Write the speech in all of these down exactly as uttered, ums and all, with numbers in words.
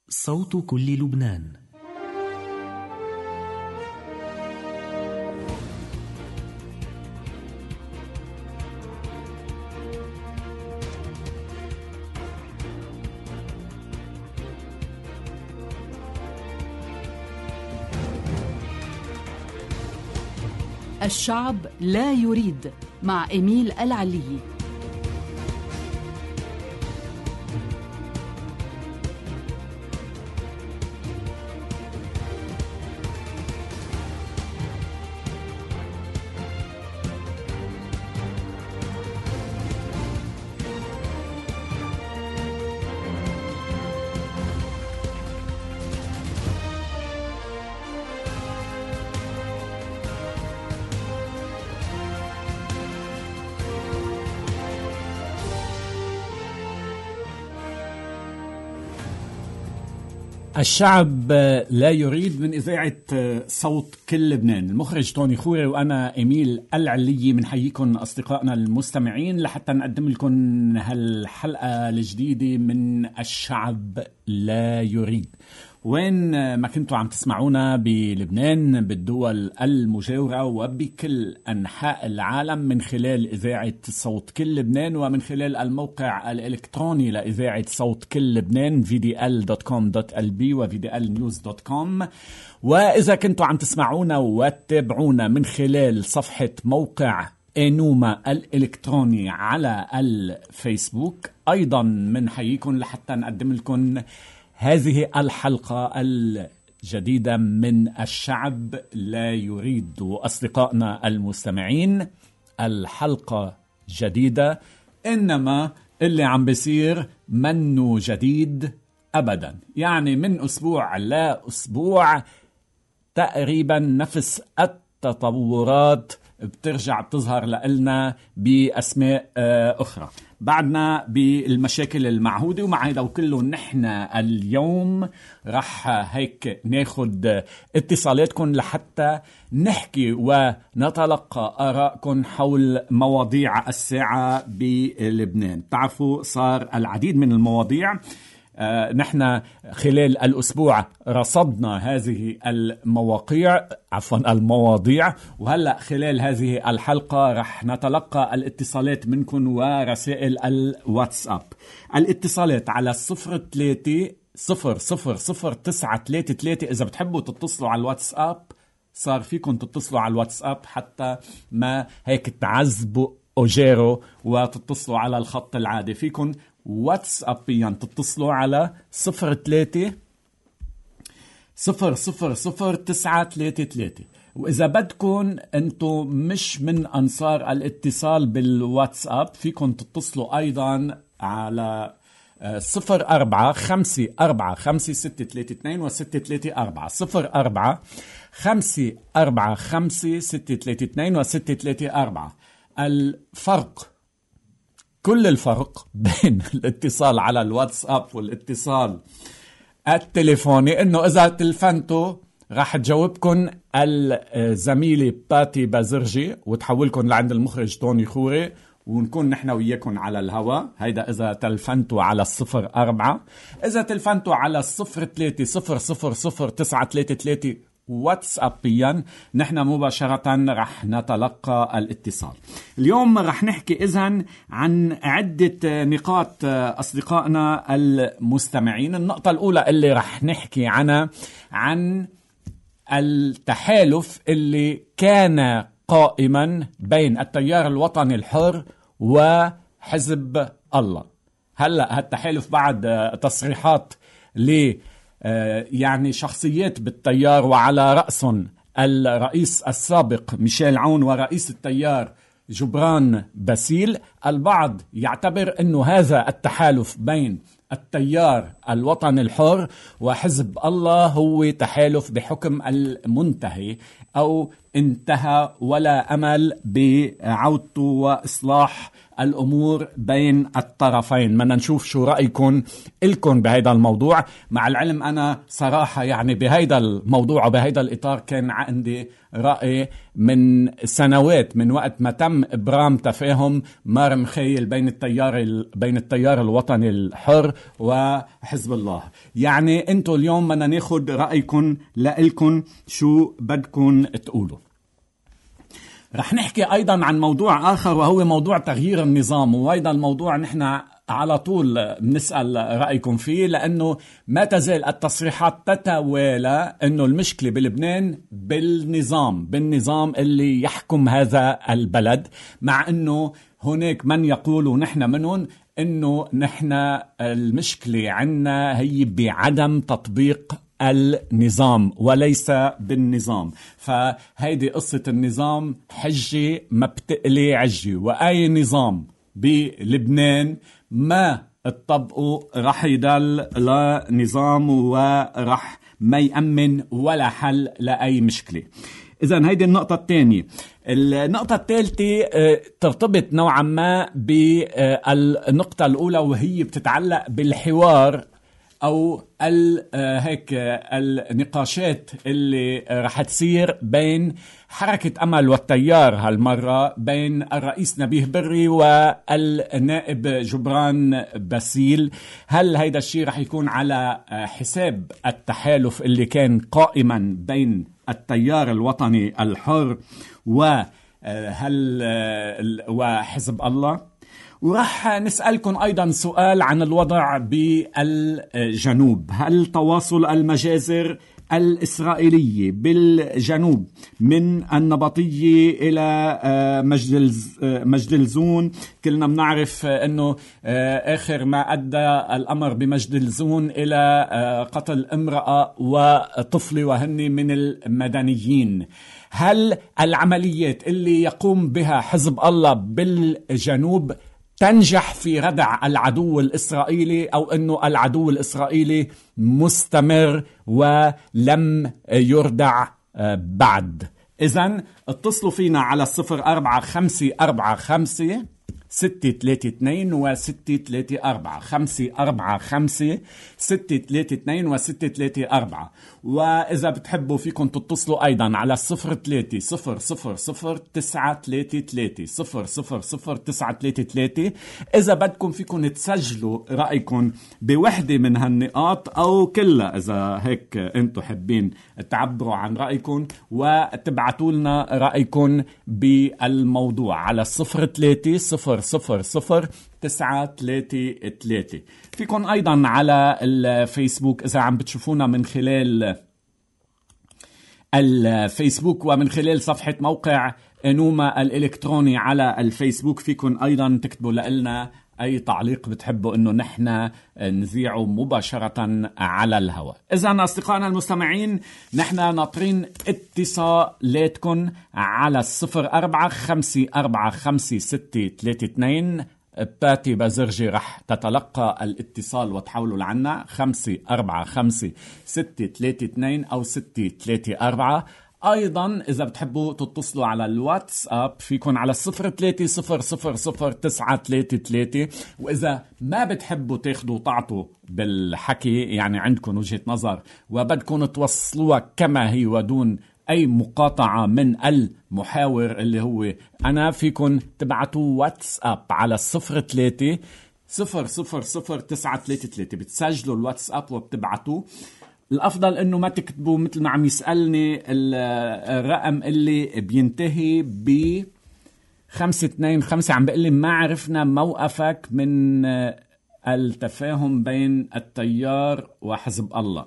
صوت كل لبنان. الشعب لا يريد مع إميل العلي. الشعب لا يريد من إذاعة صوت كل لبنان. المخرج توني خوري وأنا إميل العلي بنحييكم أصدقائنا المستمعين لحتى نقدم لكم هالحلقة الجديدة من الشعب لا يريد. وين ما كنتوا عم تسمعونا بلبنان بالدول المجاورة وبكل أنحاء العالم من خلال إذاعة صوت كل لبنان ومن خلال الموقع الإلكتروني لإذاعة صوت كل لبنان في دي إل دوت كوم دوت إل بي و في دي إل نيوز دوت كوم. وإذا كنتوا عم تسمعونا وتتابعونا من خلال صفحة موقع إنوما الإلكتروني على الفيسبوك أيضا من حييكم لحتى نقدم لكم هذه الحلقة الجديدة من الشعب لا يريد. أصدقائنا المستمعين، الحلقة جديدة، إنما اللي عم بيصير منه جديد أبدا. يعني من أسبوع لا أسبوع تقريبا نفس التطورات بترجع بتظهر لنا بأسماء أخرى. بعدنا بالمشاكل المعهودة، ومع هذا وكله نحن اليوم رح هيك ناخد اتصالاتكم لحتى نحكي ونتلقى آراءكم حول مواضيع الساعة بلبنان. تعرفوا صار العديد من المواضيع. آه نحن خلال الأسبوع رصدنا هذه المواقع عفوا المواضيع، وهلأ خلال هذه الحلقة رح نتلقى الاتصالات منكم ورسائل الواتساب. الاتصالات على صفر ثلاثة صفر صفر صفر تسعة ثلاثة ثلاثة. إذا بتحبوا تتصلوا على الواتساب صار فيكم تتصلوا على الواتساب حتى ما هيك تعذبوا أجيرو وتتصلوا على الخط العادي. فيكم واتسابيا تتصلوا على صفر ثلاثة صفر صفر صفر تسعة ثلاثة ثلاثة. وإذا بدكم أنتم مش من أنصار الاتصال بالواتساب فيكم تتصلوا أيضا على صفر أربعة خمسة أربعة خمسة ستة ثلاثة اثنين وستة ثلاثة أربعة صفر أربعة خمسة أربعة خمسة ستة ثلاثة اثنين وستة ثلاثة أربعة. الفرق، كل الفرق بين الاتصال على الواتساب والاتصال التليفوني انه اذا تلفنتوا راح تجاوبكم الزميلة باتي بازرجي وتحولكم لعند المخرج توني خوري ونكون نحن وياكم على الهواء. هيدا اذا تلفنتوا على الصفر أربعة. اذا تلفنتوا على الصفر ثلاثة صفر صفر صفر تسعة ثلاثة ثلاثة واتسابيا نحن مباشرة رح نتلقى الاتصال. اليوم رح نحكي إذن عن عدة نقاط أصدقائنا المستمعين. النقطة الأولى اللي رح نحكي عنها عن التحالف اللي كان قائما بين التيار الوطني الحر وحزب الله. هلأ هالتحالف بعد تصريحات ل يعني شخصيات بالتيار وعلى رأسهم الرئيس السابق ميشيل عون ورئيس التيار جبران باسيل. البعض يعتبر أنه هذا التحالف بين التيار الوطني الحر وحزب الله هو تحالف بحكم المنتهي أو انتهى ولا أمل بعودته وإصلاح الأمور بين الطرفين. بدنا نشوف شو رأيكم إلكم بهذا الموضوع. مع العلم أنا صراحة يعني بهذا الموضوع وبهذا الإطار كان عندي رأي من سنوات من وقت ما تم إبرام تفاهم مار مخيل بين التيار بين التيار الوطني الحر وحزب حزب الله. يعني انتوا اليوم بدنا ناخد رأيكم لإلكم شو بدكم تقولوا. رح نحكي أيضا عن موضوع آخر وهو موضوع تغيير النظام، وهذا الموضوع نحن على طول بنسأل رأيكم فيه، لأنه ما تزال التصريحات تتوالى أنه المشكلة بلبنان بالنظام بالنظام اللي يحكم هذا البلد، مع أنه هناك من يقول ونحن منهم أنه نحن المشكلة عنا هي بعدم تطبيق النظام وليس بالنظام. فهيدي قصة النظام حجة ما بتقلي عجة، وأي نظام بلبنان ما اتطبقوا رح يضل لا نظام ورح ما يأمن ولا حل لأي مشكلة. إذن هيدي النقطة الثانية. النقطة الثالثة ترتبط نوعا ما بالنقطة الأولى، وهي بتتعلق بالحوار أو هيك النقاشات اللي رح تصير بين حركة أمل والتيار هالمرة، بين الرئيس نبيه بري والنائب جبران باسيل. هل هيدا الشيء رح يكون على حساب التحالف اللي كان قائما بين التيار الوطني الحر وهل وحزب الله؟ ورح نسألكم أيضا سؤال عن الوضع بالجنوب. هل تواصل المجازر الإسرائيلية بالجنوب من النبطية إلى مجدلزون، كلنا بنعرف أنه آخر ما أدى الأمر بمجدلزون إلى قتل امرأة وطفل وهن من المدنيين. هل العمليات اللي يقوم بها حزب الله بالجنوب تنجح في ردع العدو الإسرائيلي، أو أنه العدو الإسرائيلي مستمر ولم يردع بعد؟ إذن اتصلوا فينا على الصفر أربعة خمسة أربعة خمسة ستة ثلاثة اثنين وستة ثلاثة أربعة خمسة أربعة خمسة ستة ثلاثة اثنين وستة ثلاثة أربعة. وإذا بتحبوا فيكم تتصلوا أيضا على الصفر ثلاثة صفر صفر صفر تسعة ثلاثة ثلاثة صفر صفر صفر تسعة ثلاثة ثلاثة. إذا بدكم فيكم تسجلوا رأيكم بوحدة من هالنقاط أو كلها، إذا هيك أنتوا حابين تعبروا عن رأيكم وتبعتوا لنا رأيكم بالموضوع على الصفر ثلاثة صفر صفر صفر تسعة ثلاثة ثلاثة. فيكم أيضا على الفيسبوك إذا عم بتشوفونا من خلال الفيسبوك ومن خلال صفحة موقع نوما الإلكتروني على الفيسبوك، فيكم أيضا تكتبوا لنا أي تعليق بتحبوا إنه نحن نذيعه مباشرة على الهواء. إذا أصدقائنا المستمعين نحن ناطرين اتصالاتكم على الصفر أربعة خمسة أربعة خمسة ستة ثلاثة اثنين. باتي بازرجي رح تتلقى الاتصال وتحولوا لعنا خمسة أربعة خمسة ستة ثلاثة اثنين أو ستة ثلاثة أربعة. أيضا إذا بتحبوا تتصلوا على الواتساب فيكن على الصفر ثلاثة صفر صفر صفر تسعة ثلاثة ثلاثة. وإذا ما بتحبوا تاخدوا تعطوا بالحكي، يعني عندكم وجهة نظر وبدكم توصلوها كما هي ودون أي مقاطعة من المحاور اللي هو أنا، فيكن تبعتوا واتساب على الصفر ثلاثة صفر صفر صفر تسعة ثلاثة ثلاثة. بتسجلوا الواتساب وبتبعتوا. الأفضل أنه ما تكتبوا مثل ما عم يسألني الرقم اللي بينتهي ب خمسة اثنين خمسة، عم بقلي ما عرفنا موقفك من التفاهم بين التيار وحزب الله.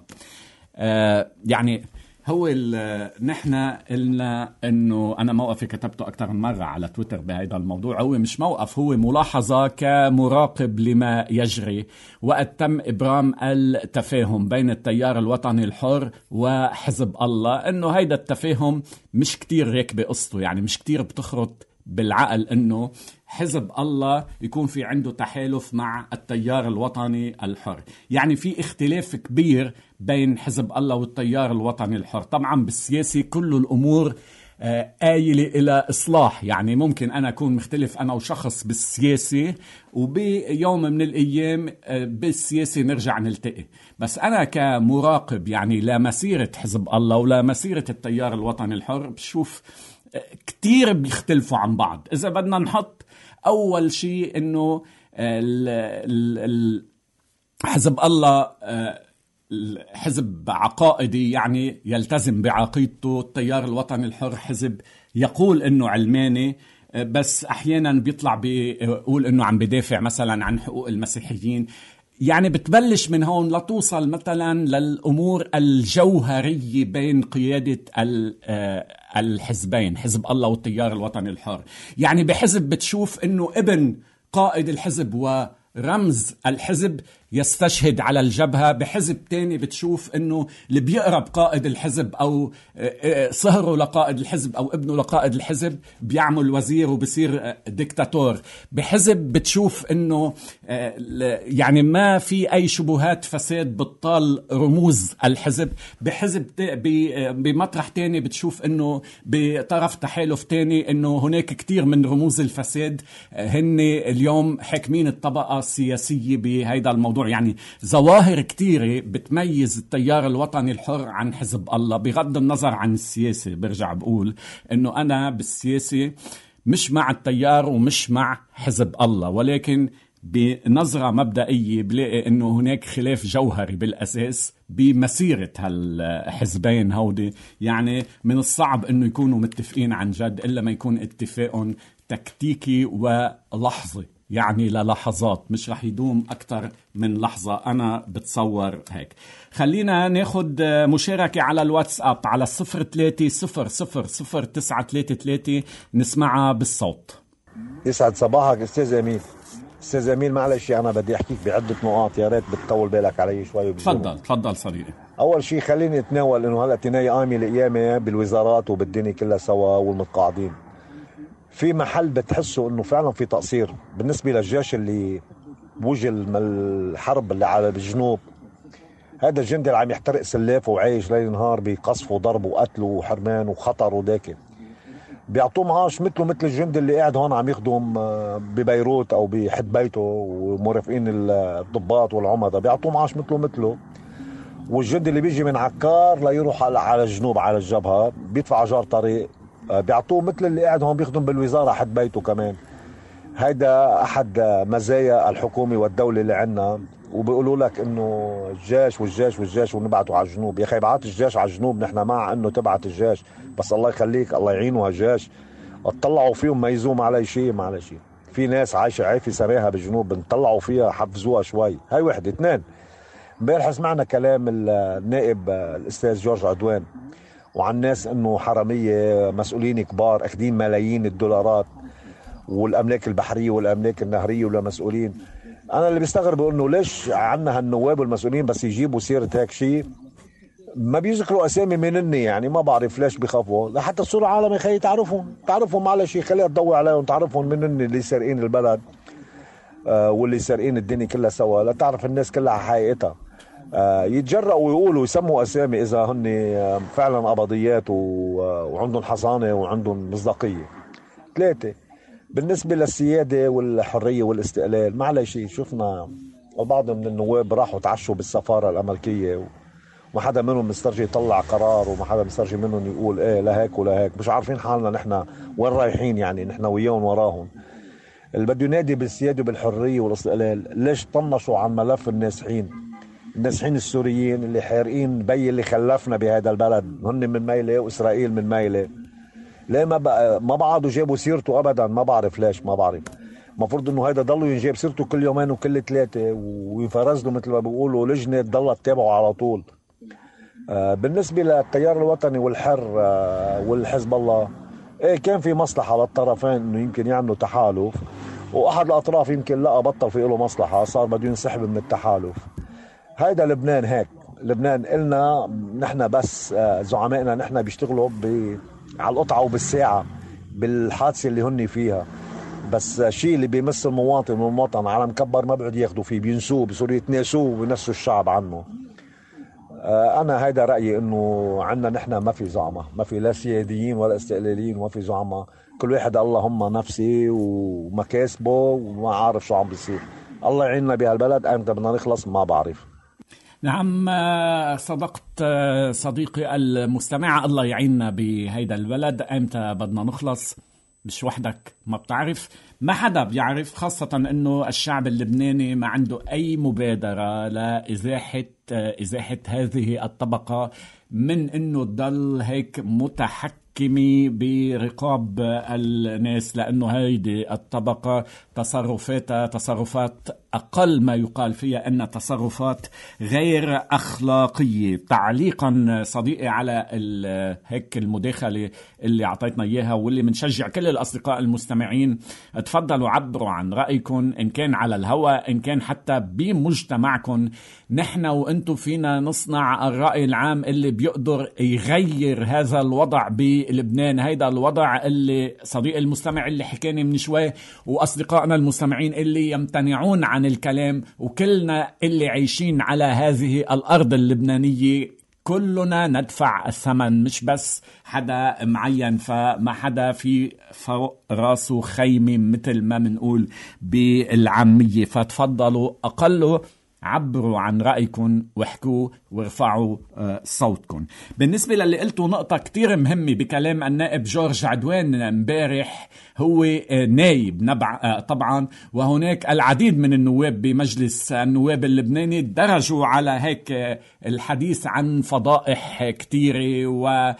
آه يعني هو نحن قلنا انه انا موقفي كتبته اكثر من مره على تويتر بهذا الموضوع. هو مش موقف، هو ملاحظه كمراقب لما يجري وقت تم ابرام التفاهم بين التيار الوطني الحر وحزب الله، انه هيدا التفاهم مش كتير هيك بقصته، يعني مش كتير بتخرط بالعقل انه حزب الله يكون في عنده تحالف مع التيار الوطني الحر. يعني في اختلاف كبير بين حزب الله والتيار الوطني الحر. طبعا بالسياسة كل الأمور آيلة إلى إصلاح، يعني ممكن أنا أكون مختلف أنا وشخص بالسياسة وبيوم من الأيام بالسياسة نرجع نلتقي. بس أنا كمراقب يعني لا مسيرة حزب الله ولا مسيرة التيار الوطني الحر بشوف كتير بيختلفوا عن بعض. إذا بدنا نحط أول شيء إنه ال ال ال حزب الله حزب عقائدي، يعني يلتزم بعقيدته. التيار الوطني الحر حزب يقول انه علماني، بس احيانا بيطلع بيقول انه عم بدافع مثلا عن حقوق المسيحيين. يعني بتبلش من هون لتوصل مثلا للامور الجوهريه بين قياده الحزبين، حزب الله والتيار الوطني الحر. يعني بحزب بتشوف انه ابن قائد الحزب ورمز الحزب يستشهد على الجبهة، بحزب تاني بتشوف انه اللي بيقرب قائد الحزب او صهره لقائد الحزب او ابنه لقائد الحزب بيعمل وزير وبصير ديكتاتور. بحزب بتشوف انه يعني ما في اي شبهات فساد بتطال رموز الحزب. بحزب بمطرح تاني بتشوف انه بطرف تحالف تاني انه هناك كتير من رموز الفساد هن اليوم حاكمين الطبقة السياسية بهيدا الموضوع. يعني ظواهر كتيرة بتميز التيار الوطني الحر عن حزب الله، بغض النظر عن السياسة. برجع بقول انه انا بالسياسة مش مع التيار ومش مع حزب الله، ولكن بنظرة مبدئية بلاقي انه هناك خلاف جوهري بالاساس بمسيرة هالحزبين هودي. يعني من الصعب انه يكونوا متفقين عن جد الا ما يكون اتفاق تكتيكي ولحظي، يعني للحظات، مش رح يدوم أكتر من لحظة. أنا بتصور هيك. خلينا ناخد مشاركة على الواتساب على صفر ثلاثة صفر صفر صفر تسعة ثلاثة ثلاثة نسمعها بالصوت. يسعد صباحك أستاذ أمين. أستاذ أمين معلش أنا بدي أحكيك بعدة نقاط، يا ريت بتطول بالك علي شوي. تفضل تفضل صديقي. أول شيء خليني أتناول إنه هلأ تناي قامي القيامة بالوزارات وبالدنيا كلها سوا والمتقاعدين. في محل بتحسوا انه فعلا في تقصير بالنسبه للجيش اللي بوجه الحرب اللي على الجنوب. هذا الجندي اللي عم يحترق سلافه وعايش ليل نهار بقصف وضرب وقتل وحرمان وخطر وداكن، بيعطوه معاش مثله مثل الجندي اللي قاعد هون عم يخدم ببيروت او بحد بيته ومرافقين الضباط والعمدة، بيعطوه معاش مثله مثله. والجندي اللي بيجي من عكار ليروح على الجنوب على الجبهه بيدفع اجار طريق بيعطوه مثل اللي قاعد هون بيخدم بالوزارة حد بيته كمان. هيدا أحد مزايا الحكومة والدولة اللي عنا. وبيقولوا لك إنه الجيش والجيش والجيش ونبعته على الجنوب. يا أخي بعت الجيش على الجنوب، نحن مع إنه تبعت الجيش، بس الله يخليك الله يعينوا هالجيش. اطلعوا فيهم ما يزوم على شيء ما على شيء. في ناس عايشة عافية سراها بالجنوب بنطلعوا فيها حفزوها شوي. هاي وحدة. اثنين، امبارح سمعنا كلام النائب الأستاذ جورج عدوان وعن ناس انه حراميه مسؤولين كبار اخذين ملايين الدولارات والاملاك البحريه والاملاك النهريه ولا مسؤولين. انا اللي بيستغرب انه ليش عنا هالنواب والمسؤولين بس يجيبوا سيره هيك شيء ما بيذكروا اسامي منني. يعني ما بعرف ليش بيخافوا لحتى الصوره العالم يخلي تعرفهم تعرفهم على شيء، خليها تضوي عليهم تعرفهم منني اللي سارقين البلد آه واللي سارقين الدنيا كلها سوا، لا تعرف الناس كلها حقيقتها. آه يتجرأوا ويقولوا يسموا أسامي إذا هن آه فعلا قبضيات وعندهم حصانة وعندهم مصداقية. ثلاثة، بالنسبة للسيادة والحرية والاستقلال معلش شفنا بعض من النواب راحوا تعشوا بالسفارة الأمريكية وما حدا منهم مسترجي يطلع قرار وما حدا مسترجي منهم يقول ايه لا هيك ولا هيك. مش عارفين حالنا نحن وين رايحين، يعني نحن وياهم وراهم. اللي بده ينادي بالسيادة وبالحرية والاستقلال ليش طنشوا عن ملف النازحين النازحين السوريين اللي حارقين بي اللي خلفنا بهذا البلد، هن من ميلة وإسرائيل من ميلة. ليه ما بقى ما بعضوا جابوا سيرته أبدا؟ ما بعرف ليش، ما بعرف. مفروض إنه هيدا ضلوا ينجاب سيرته كل يومين وكل ثلاثة ويفرز له مثل ما بيقولوا لجنة ضلت تتابعه على طول. آه بالنسبة للتيار الوطني والحر آه والحزب الله، إيه كان في مصلحة للطرفين إنه يمكن يعملوا تحالف، وأحد الأطراف يمكن لا بطل في له مصلحة صار بده ينسحب من التحالف. هيدا لبنان هيك. لبنان إلنا نحن بس زعمائنا نحن بيشتغلوا على القطعة وبالساعة بالحادثة اللي هن فيها، بس شيء اللي بيمس المواطن والمواطن على مكبر ما بعد ياخدوا فيه، بينسوه بصيروا يتناسوه وينسوا الشعب عنه. أنا هيدا رأيي إنه عنا نحن ما في زعمة، ما في لا سياديين ولا استقلاليين وما في زعمة. كل واحد اللهم نفسي ومكاسبه وما عارف شو عم بيصير. الله يعيننا بهالبلد. أمتى بدنا نخلص ما بعرف. نعم صدقت صديقي المستمع، الله يعيننا بهيدا البلد. أمتى بدنا نخلص مش وحدك ما بتعرف، ما حدا بيعرف، خاصة أنه الشعب اللبناني ما عنده أي مبادرة لإزاحة إزاحة هذه الطبقة من أنه تضل هيك متحكمة برقاب الناس، لأنه هيدي الطبقة تصرفاتها تصرفات أقل ما يقال فيها أن تصرفات غير أخلاقية. تعليقا صديقي على هيك المداخلة اللي أعطيتنا إياها، واللي منشجع كل الأصدقاء المستمعين تفضلوا عبروا عن رأيكم، إن كان على الهواء إن كان حتى بمجتمعكم. نحن وإنتم فينا نصنع الرأي العام اللي بيقدر يغير هذا الوضع بلبنان، هيدا الوضع اللي صديق المستمع اللي حكاني من شوي وأصدقائنا المستمعين اللي يمتنعون عن الكلام، وكلنا اللي عايشين على هذه الأرض اللبنانية كلنا ندفع الثمن، مش بس حدا معين، فما حدا في فوق راسه خيمة مثل ما منقول بالعامية. فتفضلوا أقله عبروا عن رأيكم واحكوا وارفعوا صوتكم. بالنسبة للي قلتوا نقطة كتير مهمة بكلام النائب جورج عدوان امبارح، هو نايب نبع طبعا، وهناك العديد من النواب بمجلس النواب اللبناني درجوا على هيك الحديث عن فضائح كتيرة و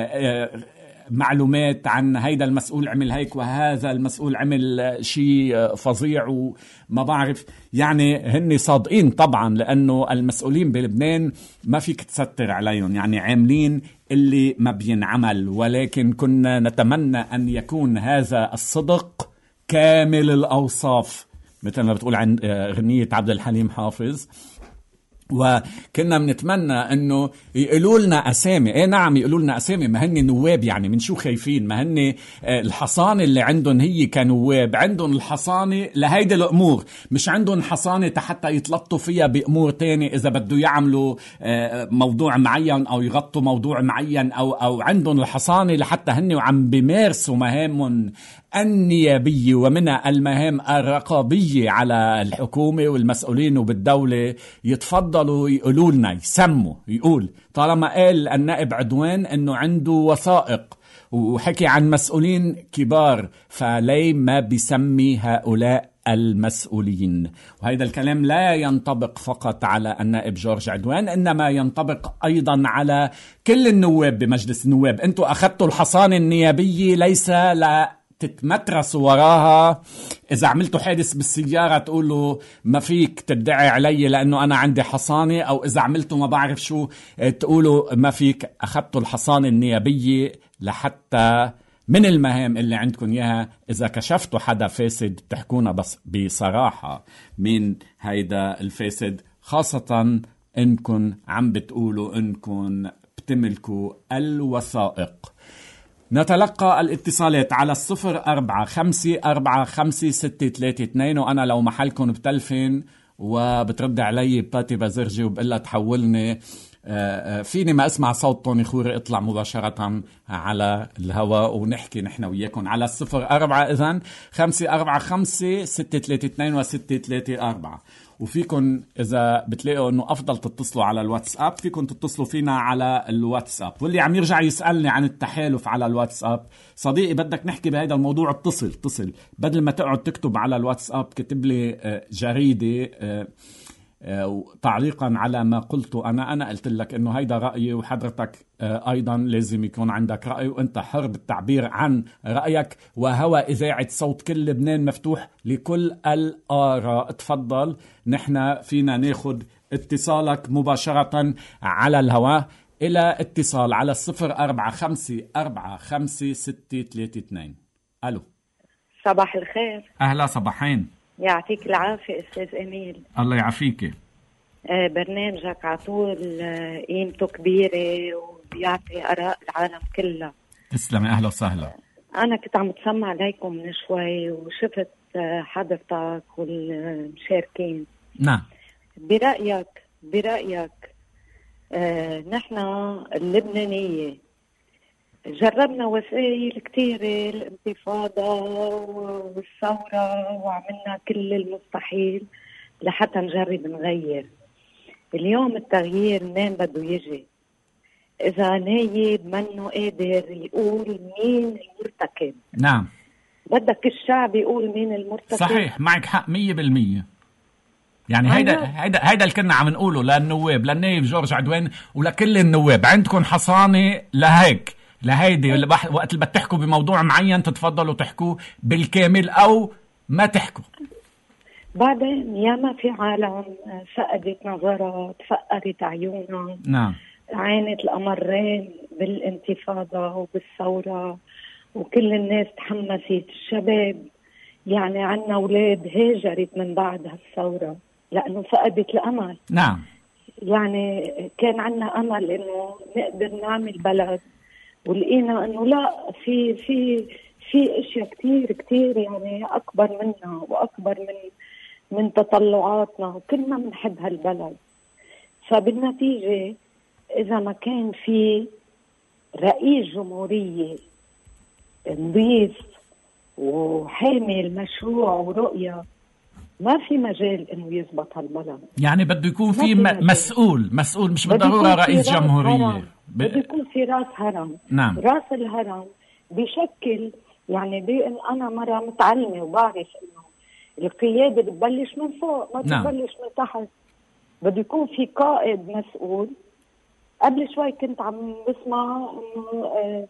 معلومات عن هيدا المسؤول عمل هيك وهذا المسؤول عمل شيء فظيع وما بعرف. يعني هن صادقين طبعا، لأنه المسؤولين بلبنان ما فيك تستر عليهم، يعني عاملين اللي ما بينعمل، ولكن كنا نتمنى أن يكون هذا الصدق كامل الأوصاف مثل ما بتقول عن أغنية عبد الحليم حافظ. وكنا بنتمنى انه يقولوا لنا اسامي. ايه نعم يقولوا لنا اسامي، ما هن نواب، يعني من شو خايفين؟ ما هن الحصانه اللي عندهم هي كنواب، عندهم الحصانه لهيدي الامور، مش عندهم حصانه حتى يتلطوا فيها بامور تانية اذا بده يعملوا موضوع معين او يغطوا موضوع معين، او او عندهم الحصانه لحتى هن وعم بيمارسوا مهامهم النيابية ومنها المهام الرقابية على الحكومة والمسؤولين وبالدولة. يتفضلوا يقولوا لنا، يسموا، يقول طالما قال النائب عدوان أنه عنده وثائق وحكي عن مسؤولين كبار، فلي ما بيسمي هؤلاء المسؤولين. وهذا الكلام لا ينطبق فقط على النائب جورج عدوان، إنما ينطبق أيضا على كل النواب بمجلس النواب. أنتوا أخذتوا الحصانة النيابية ليس لا تتمترسوا وراها. إذا عملتوا حادث بالسيارة تقولوا ما فيك تدعي علي لأنه أنا عندي حصانة، أو إذا عملتوا ما بعرف شو تقولوا ما فيك. أخذتوا الحصانة النيابية لحتى من المهام اللي عندكم إياها إذا كشفتوا حدا فاسد تحكونا بس بصراحة من هيدا الفاسد، خاصة إنكم عم بتقولوا إنكم بتملكوا الوثائق. نتلقى الاتصالات على الصفر أربعة خمسة أربعة خمسة ستة ثلاثة اثنين، وأنا لو محلكم بتلفن وبترد علي بتاتي بزرجي وبقلها تحولني. فيني ما اسمع صوت طوني خوري اطلع مباشرة على الهواء ونحكي نحن وياكم على الصفر أربعة إذن خمسة أربعة خمسة ستة ثلاثة اثنين وستة ثلاثة أربعة. وفيكن إذا بتلاقوا أنه أفضل تتصلوا على الواتساب فيكن تتصلوا فينا على الواتساب. واللي عم يرجع يسألني عن التحالف على الواتساب، صديقي بدك نحكي بهذا الموضوع اتصل اتصل بدل ما تقعد تكتب على الواتساب. كتب لي جريدة تعليقا على ما قلته أنا أنا قلت لك أنه هيدا رأيي، وحضرتك أيضا لازم يكون عندك رأي، وأنت حر بالتعبير عن رأيك. وهوى إذاعة صوت كل لبنان مفتوح لكل الآراء. تفضل، نحن فينا ناخد اتصالك مباشرة على الهواء. إلى اتصال على الصفر أربعة خمسة أربعة خمسة ستة ثلاثة اثنين. ألو، صباح الخير. أهلا، صباحين. يعطيك العافية أستاذ إميل. الله يعافيك. آه برنامجك عطول قيمته كبيرة وبيعطي آراء العالم كلها. تسلمي، أهلا وسهلا. أنا كنت عم تسمع عليكم من شوي وشفت حضرتك والمشاركين. نعم. برأيك برأيك آه نحن اللبنانية جربنا وسائل كتيرة، الانتفاضة والثورة، وعملنا كل المستحيل لحتى نجرب نغير. اليوم التغيير منين بده يجي؟ إذا نايب منه قادر يقول مين المرتكب. نعم. بدك الشعب يقول مين المرتكب. صحيح، معك حق مية بالمية. يعني هيدا هيدا هيدا اللي كنا عم نقوله للنواب، للنائب جورج عدوان ولكل النواب. عندكم حصانه لهيك لهيدي وقت اللي بتحكوا بموضوع معين تتفضلوا تحكوه بالكامل او ما تحكوا. بعدين ياما في عالم فقدت نظرها، تفقرت عيونها. نعم. عانت الأمرين بالانتفاضة وبالثورة، وكل الناس تحمست. الشباب يعني عنا أولاد هاجرت من بعد هالثورة لأنه فقدت الأمل. نعم. يعني كان عنا أمل إنه نقدر نعمل بلد، ولقينا إنه لا، في في في أشياء كتير كتير يعني أكبر منا وأكبر من من تطلعاتنا، وكلنا بنحب هالبلد. فبالنتيجة إذا ما كان في رئيس جمهورية نظيف وحامي المشروع ورؤية، ما في مجال إنه يزبط هالبلد. يعني بده يكون في م- مسؤول مسؤول مش بالضرورة رئيس جمهورية. بده يكون في راس هرم. نعم. راس الهرم بشكل يعني بأن أنا مرة متعلمة وبعرف إنه القيادة بتبلش من فوق، ما بتبلش من تحت. بده يكون في قائد مسؤول. قبل شوي كنت عم بسمع إنه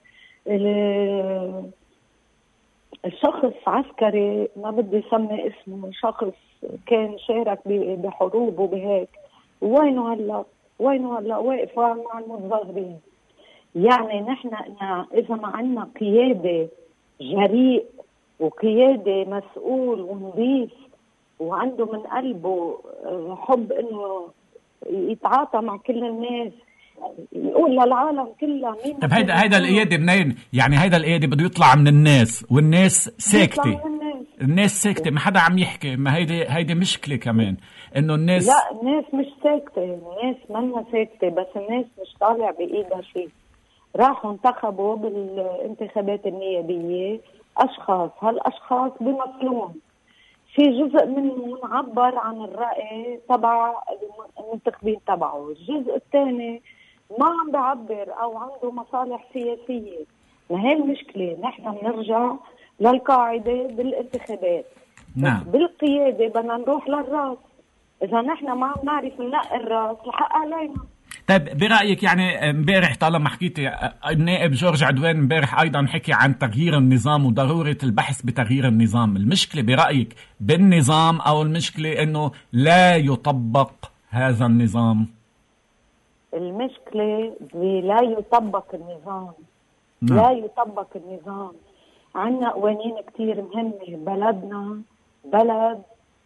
آه الشخص عسكري، ما بدي سمي اسمه، شخص كان شارك بحروب وبهيك، وينه هلا؟ وينه هلا؟ واقف مع المتظاهرين. يعني نحن إذا ما عنا قيادة جريء وقيادة مسؤول ونظيف وعنده من قلبه حب إنه يتعاطى مع كل الناس، يقول للعالم كلها مين. طب هيدا هيدا القيادة منين؟ يعني هيدا القيادة بده يطلع من الناس، والناس ساكتة. الناس. الناس ساكتة، ما حدا عم يحكي. ما هيدي هيدي مشكلة كمان، إنه الناس لا، الناس مش ساكتة. الناس منا ساكتة، بس الناس مش طالع بإيدها شيء. راحوا انتخبوا بالانتخابات النيابية أشخاص، هالأشخاص بمثلون. في جزء منهم عبر عن الرأي تبع المنتخبين تبعه، الجزء الثاني ما عم بعبر أو عنده مصالح سياسية. وهي المشكلة. نحن بنرجع للقاعدة بالانتخابات. نعم. بالقيادة بدنا نروح للراس. إذا نحن ما عم نعرف ننقي الراس الحق علينا. طيب برأيك، يعني امبارح طالما حكيتي النائب جورج عدوان امبارح أيضا حكي عن تغيير النظام وضرورة البحث بتغيير النظام. المشكلة برأيك بالنظام أو المشكلة إنه لا يطبق هذا النظام؟ المشكلة لا يطبق النظام. نعم. لا يطبق النظام. عنا قوانين كتير مهمة. بلدنا بلد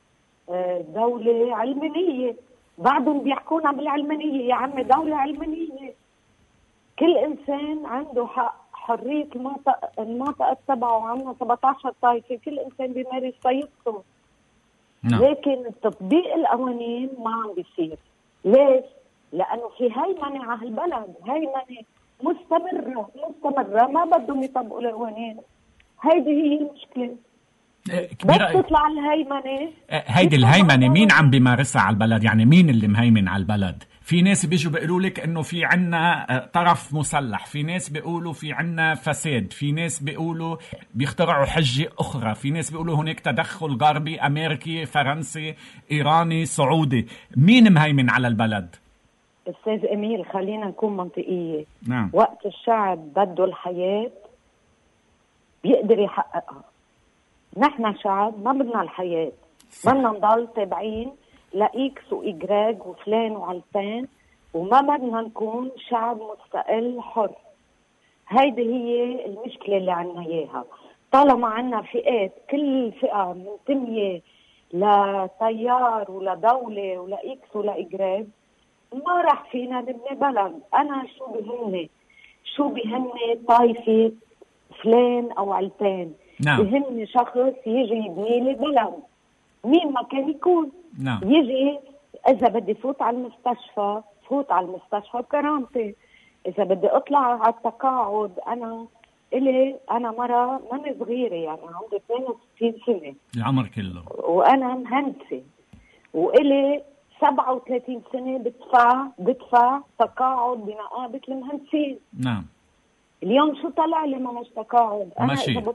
دولة علمانية، بعضهم بيحكونا بالعلمانية. يا عمي دولة علمانية، كل إنسان عنده حق حرية المنطقة المنطقة تبعه. عنا سبعة عشر طائفة، كل إنسان بيمارس طائفته. نعم. لكن تطبيق القوانين ما عم بيصير. ليش؟ لأنه في هيمنة على هالبلد، هيمنة مستمرة مستمرة، ما بدهم يطبقوا القوانين. هيدي هي المشكلة. بس تطلع الهيمنة. هيدي الهيمنة مين عم بيمارسها على البلد؟ يعني مين اللي مهيمن على البلد؟ في ناس بيجوا بيقولوا لك انه في عنا طرف مسلح، في ناس بيقولوا في عنا فساد، في ناس بيقولوا بيخترعوا حجة اخرى، في ناس بيقولوا هناك تدخل غربي امريكي فرنسي ايراني سعودي. مين مهيمن على البلد؟ استاذ اميل، خلينا نكون منطقية. نعم. وقت الشعب بده الحياة بيقدر يحققها. نحن شعب ما بدنا الحياة، بدنا نضل تابعين لإكس وإجراج وفلان وعلتان، وما بدنا نكون شعب مستقل حر. هيدي هي المشكلة اللي عنا إياها. طالما عنا فئات، كل فئة منتمية لتيار ولدولة ولإكس ولإجراج، ما رح فينا نبني بلد. أنا شو بهمني؟ شو بهمني طائفة فلان أو علتان؟ نعم. بهمني شخص يجي يبني لي بلد مين ما كان يكون. نعم. يجي إذا بدي فوت على المستشفى فوت على المستشفى بكرامتي. إذا بدي أطلع على التقاعد، أنا إلي أنا مرة ماني صغيرة، يعني عندي اثنين وستين سنة العمر كله، وأنا مهندسة، وإلي سبعة وثلاثين سنة بدفع بدفع تقاعد بنقابة المهندسين. نعم. اليوم شو طلع لي ما مش تقاعد؟ أنا ماشي. إذا, بط...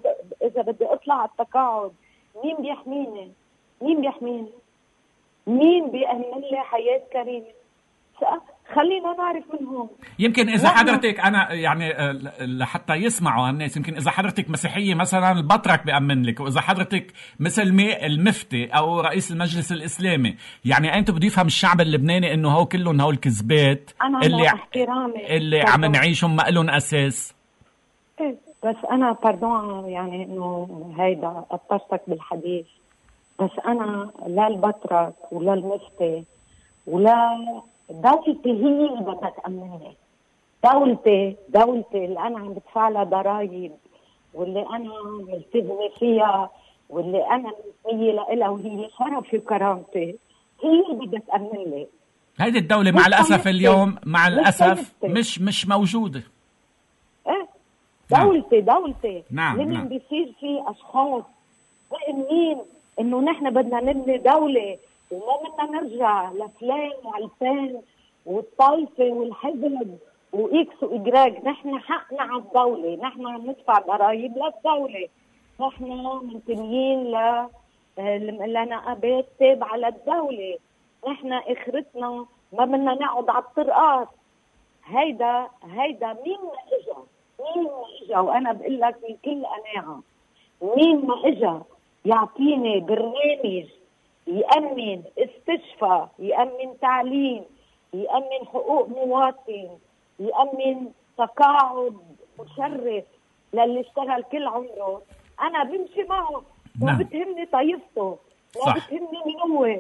اذا بدي اطلع على التقاعد مين بيحميني؟ مين بيحميني؟ مين بيأمن لي حياة كريمة؟ خلينا نعرف منهم. يمكن إذا حضرتك أنا يعني لحتى يسمعوا الناس، يمكن إذا حضرتك مسيحية مثلا البطرك بيأمن لك، وإذا حضرتك مثل المفتي أو رئيس المجلس الإسلامي، يعني أنت بدي يفهم الشعب اللبناني إنه هو كلهم هول كذبات اللي احترامي اللي عم نعيشهم ما لهم أساس. إيه بس أنا باردون يعني إنه هيدا قطشتك بالحديث، بس أنا لا البطرك ولا المفتي ولا دولتي هي اللي بدها تأمنني. دولتي دولتي اللي أنا عم بدفع لها ضرايب واللي أنا ملتزمة فيها واللي أنا منتمية لها وهي شرفي وكرامتي، هي اللي بدها تأمن لي. هيدي الدولة مع الأسف اليوم مع الأسف مش مش موجودة. إيه دولتي دولتي نعم لمن نعم. بيصير في أشخاص مؤمنين إنه نحن بدنا نبني دولة وما بدنا نرجع لفلان وعلفان والطائفة والحزب وإكس وإجراج. نحن حقنا على الدولة، نحن ندفع ضرائب للدولة، نحن منتميين ل لنقابات تابعة للدولة، نحن إخرتنا ما بدنا نقعد على الطرقات. هيدا هيدا مين ما إجا مين ما إجا وأنا بقول لك من كل قناعة، مين ما إجا يعطيني برنامج يأمن استشفاء، يأمن تعليم، يأمن حقوق مواطن، يأمن تقاعد مشرف للي اشتغل كل عمره، أنا بمشي معه. ما نعم. بتهمني طائفته، ما صح. بتهمني من هو.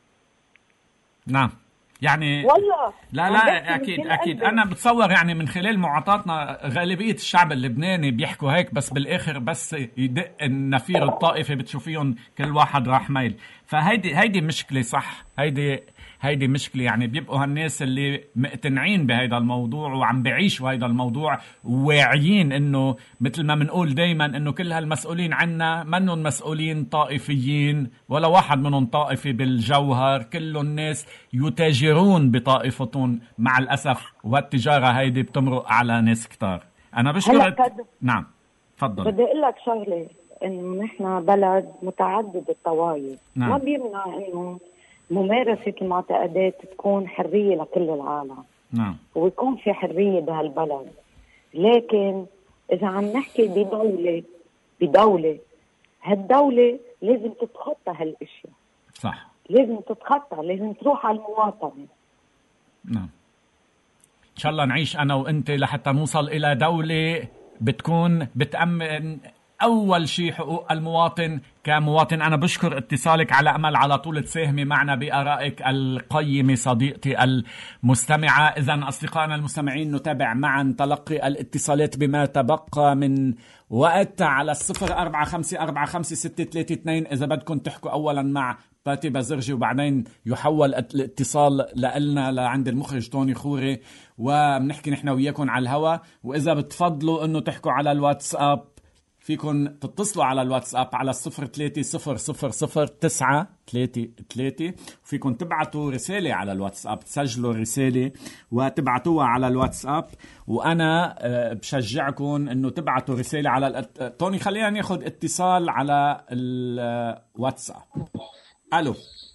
نعم يعني والله لا لا أكيد أكيد أنا بتصور يعني من خلال معاطاتنا غالبية الشعب اللبناني بيحكوا هيك، بس بالآخر بس يدق النفير الطائفي بتشوفيهم كل واحد راح ميل. فهيدي هيدي مشكلة صح، هيدي هيدي مشكلة. يعني بيبقوا هالناس اللي مقتنعين بهيدا الموضوع وعم بعيشوا هيدا الموضوع وواعيين إنه مثل ما منقول دايما إنه كل هالمسؤولين عنا منهم مسؤولين طائفيين ولا واحد منهم طائفي بالجوهر، كلهم الناس يتاجرون بطائفتهم مع الأسف، والتجارة هيدي بتمرق على ناس كتار. أنا بشكرك. نعم تفضل. بدي أقول لك شغلة، إنه نحن بلد متعدد الطوائف. نعم. ما بيمنع إنه ممارسة المعتقدات تكون حرية لكل العالم. نعم. ويكون في حرية بهالبلد، لكن إذا عم نحكي بدولة بدولة هالدولة لازم تتخطى هالاشياء. صح. لازم تتخطى، لازم تروح على المواطنة. نعم. إن شاء الله نعيش أنا وأنت لحتى نوصل إلى دولة بتكون بتأمن أول شيء حقوق المواطن كمواطن. أنا بشكر اتصالك، على أمل على طول تساهمي معنا بآرائك القيمة صديقتي المستمعة. إذن أصدقائنا المستمعين نتابع معا تلقي الاتصالات بما تبقى من وقت على الصفر أربعة خمسة أربعة خمسة ستة ثلاثة اثنين. إذا بدكم تحكوا أولا مع باتي بازرجي وبعدين يحول الاتصال لنا لعند المخرج توني خوري وبنحكي نحن وياكم على الهوا. وإذا بتفضلوا أنه تحكوا على الواتساب فيكن تتصلوا على الواتساب على الصفر ثلاثة صفر صفر صفر تسعة ثلاثة ثلاثة. فيكن تبعتوا رسالة على الواتساب، تسجلوا رسالة وتبعتوها على الواتساب. وأنا بشجعكم أنه تبعتوا رسالة على الات... توني خلينا ناخد اتصال على الواتساب. ألو.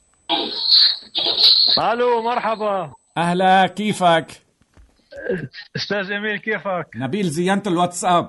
ألو مرحبا. أهلا، كيفك؟ أستاذ إميل كيفك؟ نبيل زينت الواتساب.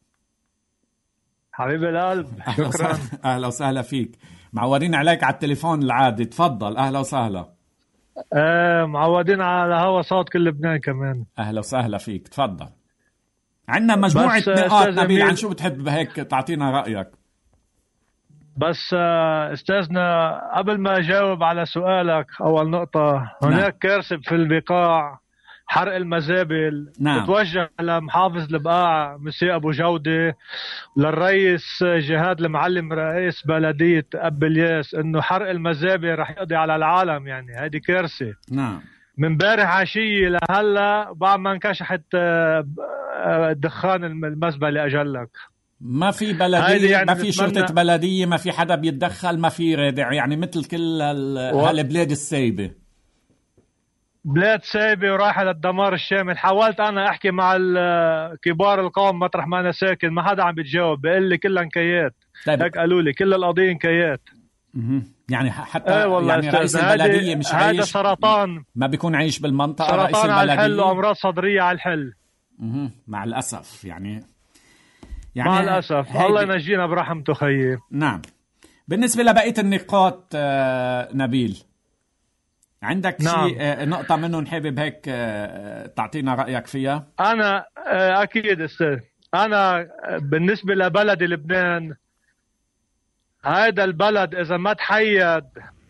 حبيب القلب شكرا. أهلا وسهلا فيك، معودين عليك على التليفون العادي، تفضل. أهلا وسهلا. آه معودين على هوا صوت كل لبنان كمان. أهلا وسهلا فيك، تفضل. عندنا مجموعة نقاط نبيل، عن شو بتحب هيك تعطينا رأيك؟ بس أستاذنا قبل ما أجاوب على سؤالك، أول نقطة هناك نعم. كارثة في البقاع، حرق المزابل. نعم. بتوجه لمحافظ البقاع مسيء أبو جودة، للرئيس جهاد المعلم رئيس بلدية أب الياس، إنه حرق المزابل رح يقضي على العالم. يعني هذه كارثة. نعم. من بارح عشية لهلا بعد ما انكشحت دخان المزبلة أجلك. ما في بلدية يعني، ما في شرطة بلدية، ما في حدا بيتدخل، ما في رادع، يعني مثل كل هالبلاد السايبة. بلاد سايبة ورايحة للدمار الشامل. حاولت أنا أحكي مع كبار القوم مطرح ما أنا ساكن، ما حدا عم بتجاوب، بيقول لي كلها نكايات. طيب. هيك قالوا لي كل القضية نكايات. يعني حتى ايه يعني رئيس البلدية مش عايش، هذا سرطان، ما بيكون عايش بالمنطقة. سرطان على الحل وأمراض صدرية على الحل. مع الأسف يعني, يعني مع الأسف الله ينجينا برحمته خيي. نعم. بالنسبة لبقية النقاط آه نبيل، عندك نعم. شيء آه نقطة منهم حابب هيك آه تعطينا رأيك فيها؟ أنا آه أكيد استاذ، أنا بالنسبة لبلدي لبنان، هذا البلد إذا ما تحيد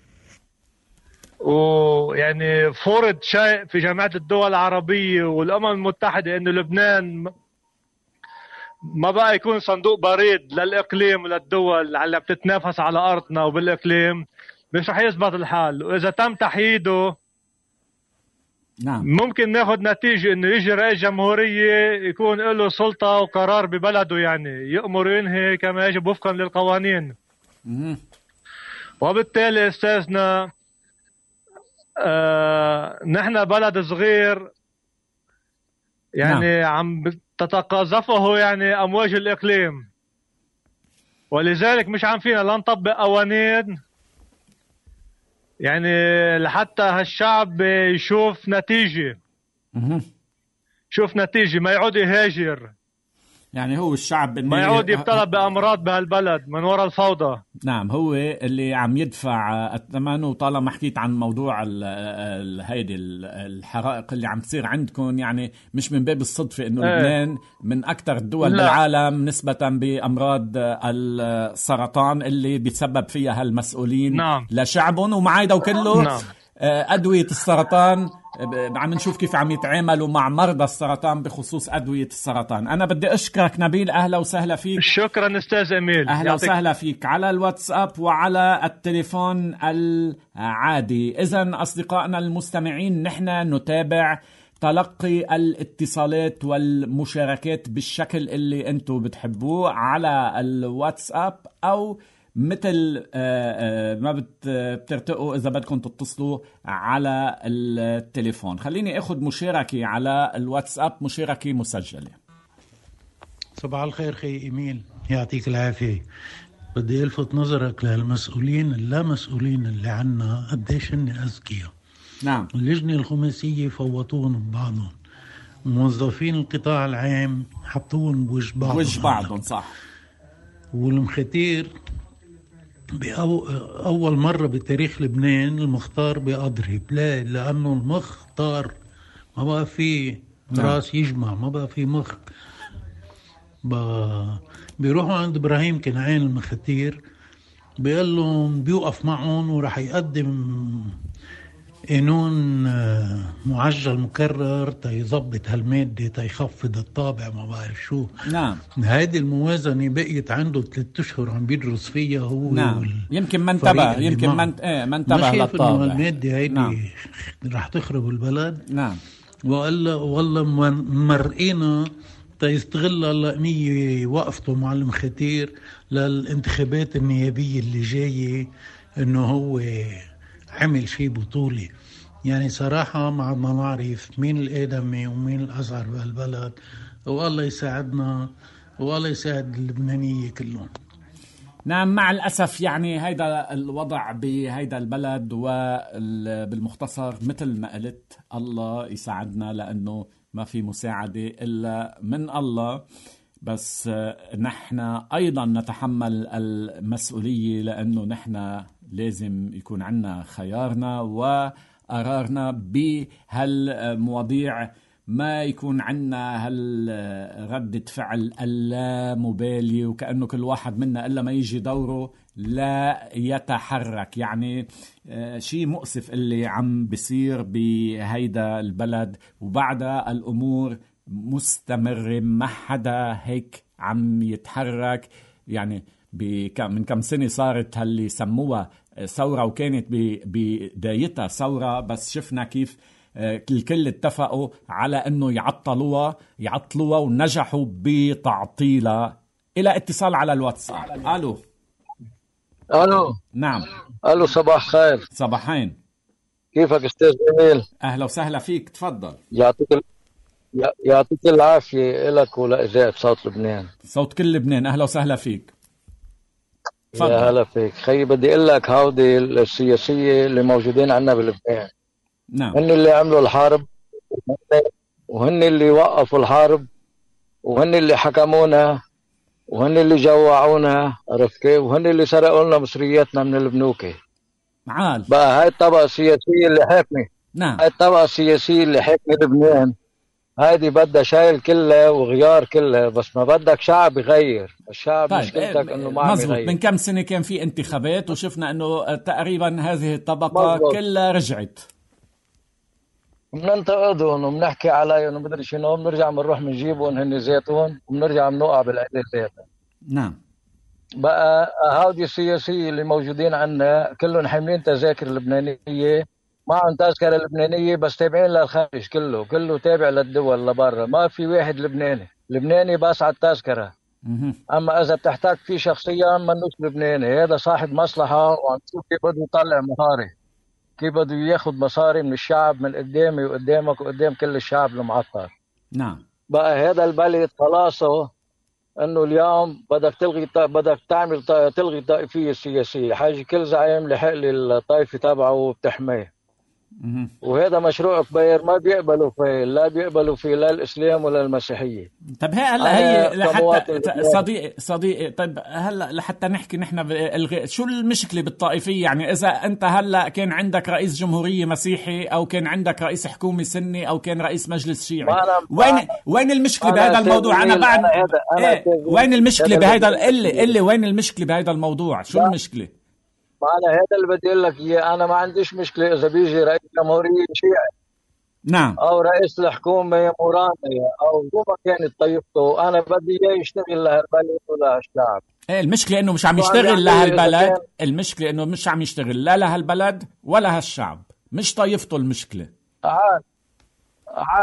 ويعني فرض شيء في جامعة الدول العربية والأمم المتحدة إنه لبنان ما بقى يكون صندوق بريد للإقليم وللدول اللي بتتنافس على أرضنا وبالإقليم، مش رح يثبت الحال. وإذا تم تحييده نعم ممكن ناخد نتيجة إنه يجي رئيس جمهورية يكون له سلطة وقرار ببلده، يعني يأمر وينهي كما يجب وفقا للقوانين. مم. وبالتالي استاذنا آه نحن بلد صغير يعني نعم. عم تتقاذفه يعني امواج الاقليم، ولذلك مش عم فينا لا نطبق قوانين يعني لحتى هالشعب يشوف نتيجة. مم. شوف نتيجة، ما يعود يهاجر، يعني هو الشعب ما يعود يبتلى بأمراض بهالبلد من وراء الفوضى. نعم، هو اللي عم يدفع الثمن. وطالما حكيت عن موضوع هيدي الحرائق اللي عم تصير عندكم، يعني مش من باب الصدفة انه ايه. لبنان من اكثر الدول لا. بالعالم نسبة بأمراض السرطان اللي بيتسبب فيها هالمسؤولين نعم. لشعبهم ومعايده وكله نعم. أدوية السرطان. عم نشوف كيف عم يتعاملوا مع مرضى السرطان بخصوص أدوية السرطان. أنا بدي أشكرك نبيل، أهلا وسهلا فيك. شكرا أستاذ أميل، أهلا يعطيك. وسهلا فيك على الواتساب وعلى التليفون العادي. إذن أصدقائنا المستمعين، نحن نتابع تلقي الاتصالات والمشاركات بالشكل اللي أنتم بتحبوه على الواتساب، أو مثل ما بترتقوا إذا بدكم تتصلوا على التليفون. خليني أخذ مشاركة على الواتساب، مشاركة مسجلة. صباح الخير خي إيميل، يعطيك العافية. بدي ألفت نظرك للمسؤولين اللا مسؤولين اللي عنا قديش هن أذكياء. نعم. اللجنة الخماسية فوتون ببعضهم، موظفين القطاع العام حطوهم بوجه بعضهم بوجه بعضهم صح. والمختير بأول مرة بتاريخ لبنان المختار بأضرب، لا لأنه المختار ما بقى فيه راس يجمع، ما بقى فيه مخ. بيروحوا عند إبراهيم كنعان المختير، بيقول لهم بيوقف معهم وراح يقدم قانون معجل مكرر تيظبط هالمادة تيخفض الطابع، ما بعرف شو. نعم. هذه الموازنة بقيت عنده ثلاثة أشهر عم بيدرس فيها هو. نعم. يمكن ما انتبه، يمكن ما ايه ما انتبه للطابع. ما المادة هيدي نعم. رح تخرب البلد. نعم. وقال والله مرقينا تيستغل اللقمية وقفته مع المختير للانتخابات النيابية اللي جاية انه هو عمل شيء بطولي. يعني صراحة ما عدنا نعرف مين الآدمي ومين الأصغر بهالبلد، والله يساعدنا والله يساعد اللبنانية كلهم. نعم مع الأسف يعني هيدا الوضع بهيدا البلد. وبالمختصر مثل ما قلت، الله يساعدنا لأنه ما في مساعدة إلا من الله. بس نحن أيضا نتحمل المسؤولية، لأنه نحن لازم يكون عنا خيارنا وقرارنا بهالمواضيع، ما يكون عنا هالردة فعل اللامبالي وكأنه كل واحد منا إلا ما يجي دوره لا يتحرك. يعني شيء مؤسف اللي عم بيصير بهيدا البلد، وبعدها الأمور مستمرة، ما حدا هيك عم يتحرك. يعني من كم سنة صارت هاللي سموها ثورة، وكانت بدايتها ثورة، بس شفنا كيف الكل اتفقوا على انه يعطلوها يعطلوها ونجحوا بتعطيلها. الى اتصال على الواتساب. الو الو. نعم. الو صباح خير. صباحين. كيفك أستاذ إميل؟ أهلا وسهلا فيك، تفضل. يعطيك ال... يعطيك العافية لك ولإذاعة صوت لبنان. صوت كل لبنان، أهلا وسهلا فيك. تفضل. يا هلا فيك خي. بدي أقول لك هودي السياسية اللي موجودين عندنا بلبنان، نعم، هن اللي عملوا الحرب وهن اللي وقفوا الحرب وهن اللي حكمونا وهن اللي جوعونا، عرفت كيف؟ وهن اللي سرقوا لنا مصرياتنا من البنوك. معال بقى هاي الطبقة السياسية اللي حاكمة، نعم، هاي الطبقة السياسية اللي حاكمة لبنان هيدي بدها شايل كلها وغيار كلها، بس ما بدك شعب يغير. الشعب طيب مشكلتك انه ما عم مزبوط. يغير. من كم سنة كان في انتخابات وشفنا انه تقريبا هذه الطبقة مزبوط. كلها رجعت. بننتقدهم وبنحكي عليهم ومدري شنو، بنرجع بنروح بنجيبهم هن ذاتهم وبنرجع بنوقع بالعدل ذاتها. نعم. بقى هودي السياسية اللي موجودين عنا كلهم حاملين تذاكر لبنانية، معهم تذكرة لبنانية بس تابعين للخارج، كله كله تابع للدول لبرا، ما في واحد لبناني لبناني بس على التذكرة. أما إذا بتحتاج فيه شخصيا منوش لبناني، هذا صاحب مصلحة وعم تشوف كيف بده يطلع مصاري، كيف بده ياخد مصاري من الشعب، من قدامي وقدامك وقدام كل الشعب المعطر. نعم. بقى هذا البلد خلاصه انه اليوم بدك تلغي بدك تعمل تلغي الطائفية السياسية، حاجة كل زعيم لحق لي الطائفة تبعه وبتحميه. وهذا مشروع كبير ما بيقبلوا فيه، لا بيقبلوا فيه لا الإسلام ولا المسيحية. طب هلا هي لحتى صديقي صديقي طيب هلا لحتى نحكي نحن بالغ... شو المشكلة بالطائفية؟ يعني إذا أنت هلا كان عندك رئيس جمهورية مسيحي أو كان عندك رئيس حكومة سني أو كان رئيس مجلس شيعي، وين وين المشكلة بهذا الموضوع؟ أنا بعد أنا إيه وين المشكلة بهذا اللي اللي وين المشكلة بهذا الموضوع؟ شو المشكلة؟ ما أنا هذا اللي بدي أقول لك إياه، أنا ما عنديش مشكلة إذا بيجي رئيس جمهورية شيعي نعم أو رئيس الحكومة موراني أو شو ما كانت طائفته، أنا بدي إياه يشتغل لهالبلد ولهالشعب. إيه المشكلة إنه مش عم يشتغل لهالبلد، المشكلة إنه مش عم يشتغل لا لهالبلد ولا هالشعب، مش طائفته المشكلة. عاد عاد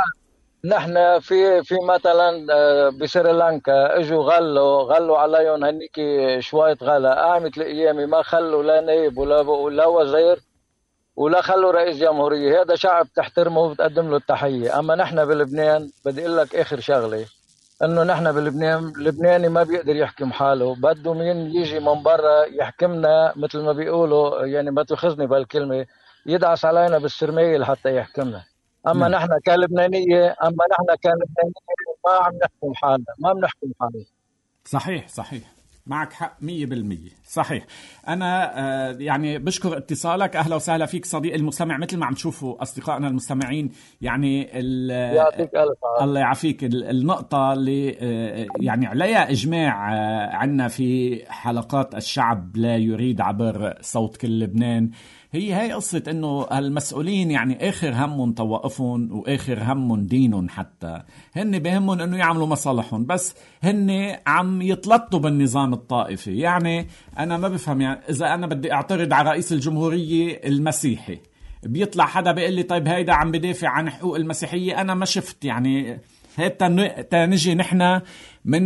نحن في في مثلا بسريلانكا اجوا غلوا غلوا عليهم هنيك شويه غلا، قامت الايامي ما خلوا لا نائب ولا ولا وزير ولا خلوا رئيس جمهوريه، هذا شعب تحترمه وبتقدم له التحيه. اما نحن بلبنان بدي اقول لك اخر شغله، انه نحن بلبنان اللبناني ما بيقدر يحكم حاله، بده مين يجي من برا يحكمنا مثل ما بيقولوا، يعني ما تاخذني بهالكلمه، يدعس علينا بالسرميل حتى يحكمنا. اما م. نحن كلبنانيه اما نحن كلبنانيه ما عم نحكم حالنا، ما بنحكم حالنا. صحيح صحيح، معك حق مية بالمية، صحيح. أنا آه يعني بشكر اتصالك، أهلا وسهلا فيك صديقي المستمع. مثل ما عم تشوفوا أصدقائنا المستمعين، يعني يعطيك ألف الله يعافيك، النقطة اللي آه يعني عليها إجماع آه عنا في حلقات الشعب لا يريد عبر صوت كل لبنان، هي هاي قصة إنه المسؤولين يعني آخر همهم طوائفهم وآخر همهم دينهم، حتى هن بهمهم إنه يعملوا مصالحهم، بس هن عم يتلطوا بالنظام الطائفي. يعني أنا ما بفهم، يعني إذا أنا بدي أعترض على رئيس الجمهورية المسيحي بيطلع حدا بيقول لي طيب هيدا عم بدافع عن حقوق المسيحية، أنا ما شفت يعني هيك تنجي نحن من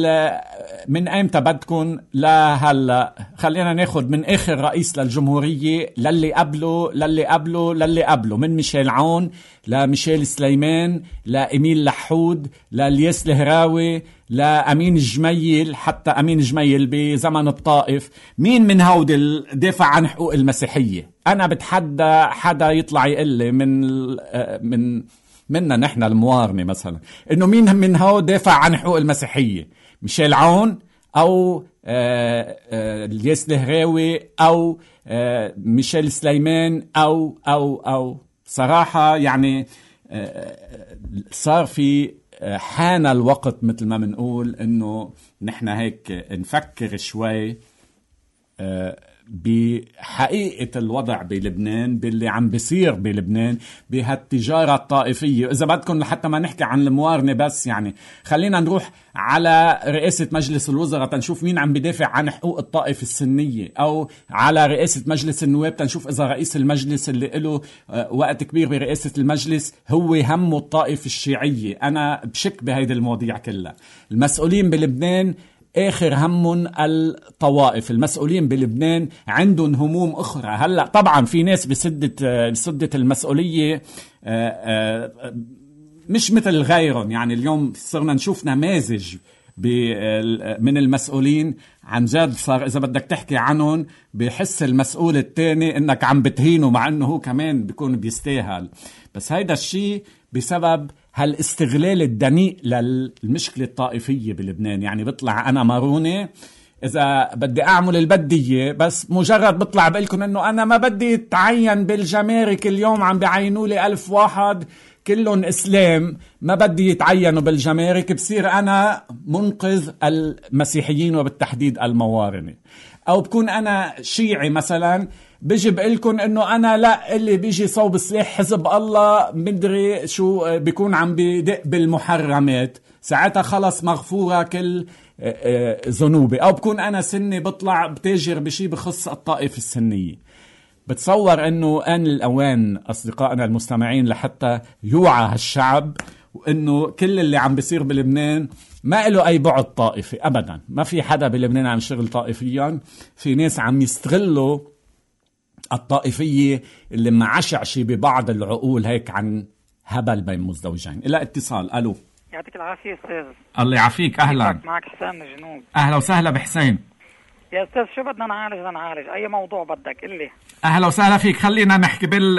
من ايمتى بدكم لهلا. خلينا ناخد من اخر رئيس للجمهوريه للي قبله للي قبله للي قبله، من ميشيل عون لميشيل سليمان لإميل لحود للياس الهراوي لأمين الجميل، حتى أمين الجميل بزمن الطائف. مين من هودي دافع عن حقوق المسيحيه؟ انا بتحدى حدا يطلع يقول لي من من منا نحن الموارنة مثلا انه مين من هو دافع عن حقوق المسيحية، ميشيل عون او الياس الهراوي او آه ميشيل سليمان او او او صراحة يعني آه صار في آه حان الوقت مثل ما منقول انه نحن هيك نفكر شوي آه بحقيقة الوضع بلبنان، باللي عم بيصير بلبنان، بهالتجارة الطائفية. إذا بدكم لحتى ما نحكي عن الموارنة بس، يعني خلينا نروح على رئاسة مجلس الوزراء تنشوف مين عم بدافع عن حقوق الطائفة السنية، أو على رئاسة مجلس النواب تنشوف إذا رئيس المجلس اللي له وقت كبير برئاسة المجلس هو همه الطائفة الشيعية. أنا بشك بهيدي المواضيع كلها. المسؤولين بلبنان آخر هم الطوائف. المسؤولين بلبنان عندهم هموم أخرى. هلأ طبعا في ناس بسدة بسدة المسؤولية مش مثل غيرهم. يعني اليوم صرنا نشوف نماذج من المسؤولين عن جد صار إذا بدك تحكي عنهم بحس المسؤول التاني إنك عم بتهينه مع إنه هو كمان بيكون بيستاهل. بس هيدا الشيء بسبب هالاستغلال الدنيء للمشكلة الطائفية بلبنان. يعني بطلع أنا ماروني إذا بدي أعمل البدية، بس مجرد بطلع بقلكم إنه أنا ما بدي تعين بالجمارك اليوم عم بعينوا لي ألف واحد كلهم إسلام ما بدي يتعينوا بالجمارك، بصير أنا منقذ المسيحيين وبالتحديد الموارنة. أو بكون أنا شيعي مثلا بيجي بقلكم إنه أنا لا، اللي بيجي صوب سلاح حزب الله مدري شو بيكون عم بيدق بالمحرمات، ساعتها خلص مغفورة كل ذنوبي. أو بكون أنا سني بطلع بتاجر بشي بخص الطائفة السنية. بتصور أنه آن الأوان أصدقائنا المستمعين لحتى يوعى هالشعب وأنه كل اللي عم بيصير بلبنان ما له أي بعد طائفي أبدا. ما في حدا بلبنان عم يشتغل طائفيا. في ناس عم يستغلوا الطائفية اللي معشعشي ببعض العقول هيك عن هبل بين مزدوجين. إلى اتصال. ألو. يعطيك العافية أستاذ. الله يعافيك. أهلا. معك حسين من الجنوب. أهلا وسهلا بحسين. يا أستاذ شو بدنا نعالج؟ بدنا نعالج أي موضوع بدك قل لي. أهلا وسهلا فيك. خلينا نحكي بال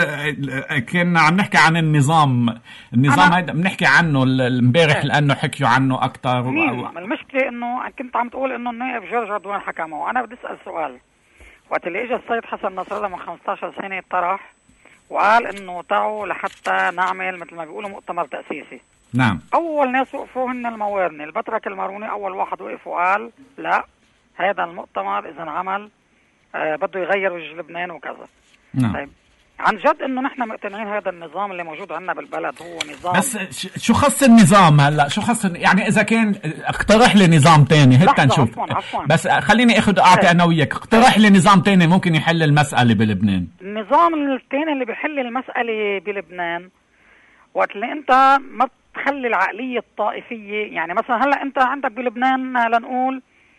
كنا عم نحكي عن النظام. النظام هيدا بنحكي عنه امبارح لأنه حكيوا عنه أكتر. و... المشكلة إنه كنت عم تقول إنه النائب جورج عدوان حكمه، وأنا بدي أسأل سؤال. وقت اللي إجا السيد حسن نصر الله من خمسة عشر سنة طرح وقال إنه تعوا لحتى نعمل مثل ما بيقولوا مؤتمر تأسيسي. نعم. أول ناس وقفوا هن الموارنة. البترك الماروني أول واحد وقف وقال لا، هذا المؤتمر إذا انعمل آه بده يغير وجه لبنان وكذا. نعم. طيب عن جد إنه نحن مقتنعين هذا النظام اللي موجود عندنا بالبلد هو نظام. بس شو خص النظام هلا؟ شو خص يعني إذا كان اقترح لي نظام تاني هيك نشوف. عفواً عفواً. بس خليني أخذ أعطي أنا وياك. اقترح لي نظام تاني ممكن يحل المسألة بلبنان. النظام التاني اللي بيحل المسألة بلبنان وقت اللي أنت ما تخلي العقلية الطائفية. يعني مثلا هلا أنت عندك بلبنان لنقول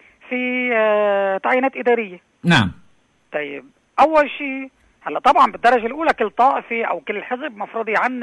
في تعيينات إدارية. نعم. طيب أول شيء هلا طبعا بالدرجة الأولى كل طائفة أو كل حزب مفروض يعين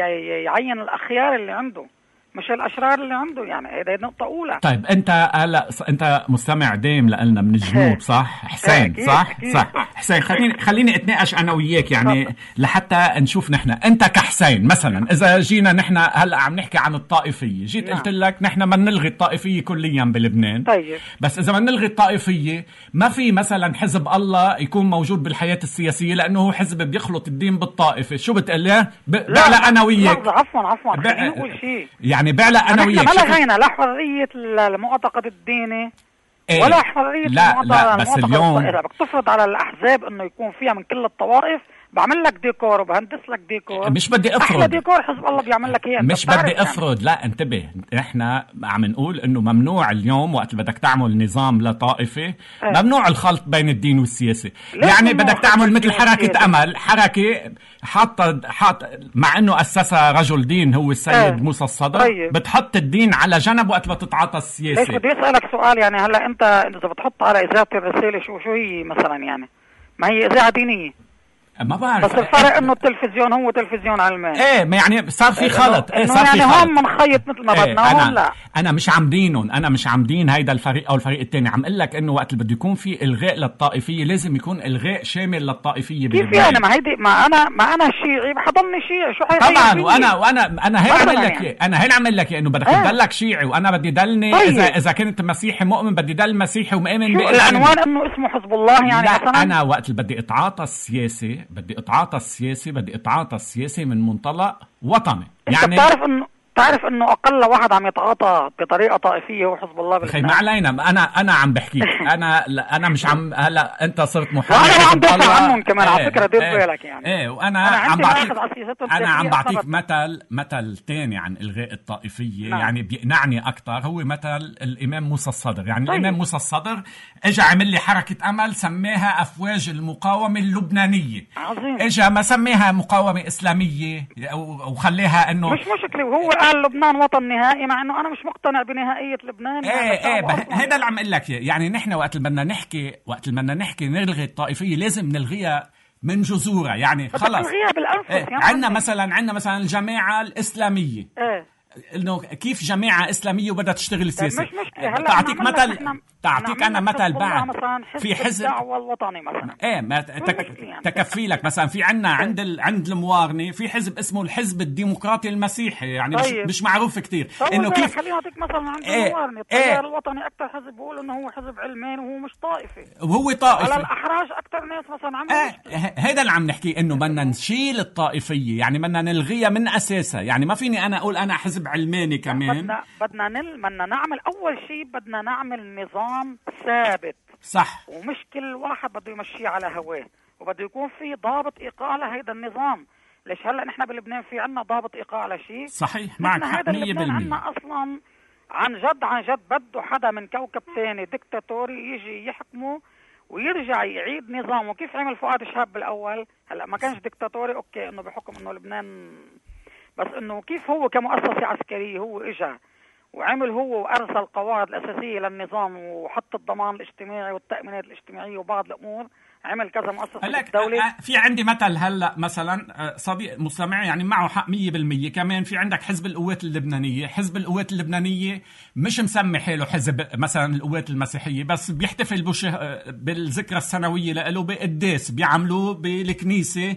يعين الأخيار اللي عنده مش الأشرار اللي عنده. يعني هذه نقطة أولى. طيب أنت هلا أنت مستمع دايم لنا من الجنوب صح حسين؟ أكيد صح أكيد. صح حسين. خليني خليني أتناقش أنا وياك يعني لحتى نشوف نحن. أنت كحسين مثلا إذا جينا نحن هلا عم نحكي عن الطائفية، جيت نعم. قلت لك نحن ما نلغي الطائفية كليا بلبنان. طيب بس إذا ما نلغي الطائفية ما في مثلا حزب الله يكون موجود بالحياة السياسية لأنه هو حزب بيخلط الدين بالطائفة. شو بتقول؟ بعلق أنا وياك. عفوا عفوا خليني أقول شيء. يعني بعلق أنا وياك. ما لغينا لا حرية المعتقد الديني إيه؟ ولا حرية لا المعتقد. لا بس اليوم بدك تفرض على الأحزاب إنه يكون فيها من كل الطوائف. بعمل لك ديكور وبهندس لك ديكور. مش بدي افرض. احلى ديكور حزب الله بيعمل لك اياه. مش بدي افرض يعني. لا انتبه، احنا عم نقول انه ممنوع اليوم وقت بدك تعمل نظام لطائفه اه. ممنوع الخلط بين الدين والسياسه. يعني بدك تعمل مثل حركه امل، حركه حاطه حاط مع انه اسسها رجل دين هو السيد اه. موسى الصدر. طيب. بتحط الدين على جنب وقت بتتعاطى السياسه. ليش بدي اسالك سؤال؟ يعني هلا انت اذا بتحط على اذاعه الرساله شو شو هي مثلا؟ يعني ما هي اذاعه دينيه ما بعرف. بس الفرق انه التلفزيون هو تلفزيون علماني. ايه ما يعني صار في خلط. ايه صار يعني في خلط. هون منخيط مثل ما بدنا. ايه هون لا انا مش عم دينهم، انا مش عم دين هيدا الفريق او الفريق الثاني. عم اقول لك انه وقت اللي بده يكون في الغاء للطائفيه لازم يكون الغاء شامل للطائفيه. كيف يعني؟ ما هيدي ما انا ما انا شيعي بحضني شيعي. شو طبعا وانا وانا انا هين عم لك يعني. انا هين عم لك انه بدك اه. تضلك شيعي وانا بدي دلني. طيب. اذا اذا كنت مسيحي مؤمن بدي دل مسيحي ومؤمن. العنوان انه اسمه حزب الله يعني لا مثلا. انا وقت اللي بدي اتعاطى السياسه بدي اتعاطى السياسه بدي اتعاطى السياسي من منطلق وطني. يعني انت بتعرف انه تعرف انه اقل واحد عم يتعاطى بطريقه طائفيه هو حزب الله بلبنان. ما علينا، انا انا عم بحكيك. انا انا مش عم هلا انت صرت محامي. انا عم بحكي عنهم كمان على فكره. دير بالك يعني. ايه وانا عم بعطيك انا عم بعطيك مثل مثل ثاني عن الغاء الطائفيه. نعم. يعني بيقنعني اكثر هو مثل الامام موسى الصدر. يعني طيب. الامام موسى الصدر اجى عمل لي حركه امل سماها افواج المقاومه اللبنانيه. عظيم. اجى ما سماها مقاومه اسلاميه وخليها انه مش مشكله مشكله. وهو قال لبنان وطن نهائي، مع انه انا مش مقتنع بنهائيه لبنان. ايه ايه هذا اللي عم اقول لك. يعني نحن وقت اللي بدنا نحكي وقت اللي بدنا نحكي نلغي الطائفيه لازم نلغيها من جذورها. يعني خلص إيه عندنا مثلا عندنا مثلا الجماعه الاسلاميه، ايه انه كيف جماعه اسلاميه وبدها تشتغل سياسه. مش مشكله. هلا تعطيك مثل تعطيك انا مثل بعد في حزب الدعوه الوطني مثلا. ايه ما تك... يعني. تكفي لك مثلا في عندنا عند ال... عند الموارنه في حزب اسمه الحزب الديمقراطي المسيحي، يعني طيب. مش, مش معروف كتير انه كيف. خليني اعطيك مثلا عند إيه. الموارنه التيار إيه. الوطني اكثر حزب بيقول انه هو حزب علماني وهو مش طائفي، وهو طائفي. على الاحراج اكثر ناس مثلا عم إيه. هذا اللي عم نحكي، انه بدنا نشيل الطائفيه، يعني بدنا نلغيها من اساسها. يعني ما فيني انا اقول انا حزب علماني كمان. بدنا بدنا نل... بدنا نعمل اول شيء بدنا نعمل نظام ثابت، صح، ومش كل واحد بده يمشيه على هواه، وبده يكون في ضابط ايقاع لهيدا النظام. ليش هلا نحن بلبنان في عنا ضابط ايقاع لشيء؟ صحيح، معك حق مية بالمية. عنا اصلا عن جد عن جد بده حدا من كوكب ثاني ديكتاتوري يجي يحكمه ويرجع يعيد نظامه. كيف عمل فؤاد شهاب بالاول؟ هلا ما كانش ديكتاتوري اوكي انه بحكم انه لبنان، بس انه كيف هو كمؤسسه عسكريه هو اجى وعمل هو وارسل القواعد الاساسيه للنظام وحط الضمان الاجتماعي والتامينات الاجتماعيه وبعض الامور، عمل كذا مؤسسه بالدوله. في عندي مثل هلا مثلا صديق مستمع يعني معه حق مية بالمية. كمان في عندك حزب القوات اللبنانيه. حزب القوات اللبنانيه مش مسمي حاله حزب مثلا القوات المسيحيه، بس بيحتفل بالذكرى السنويه له بقداس بيعملوه بالكنيسه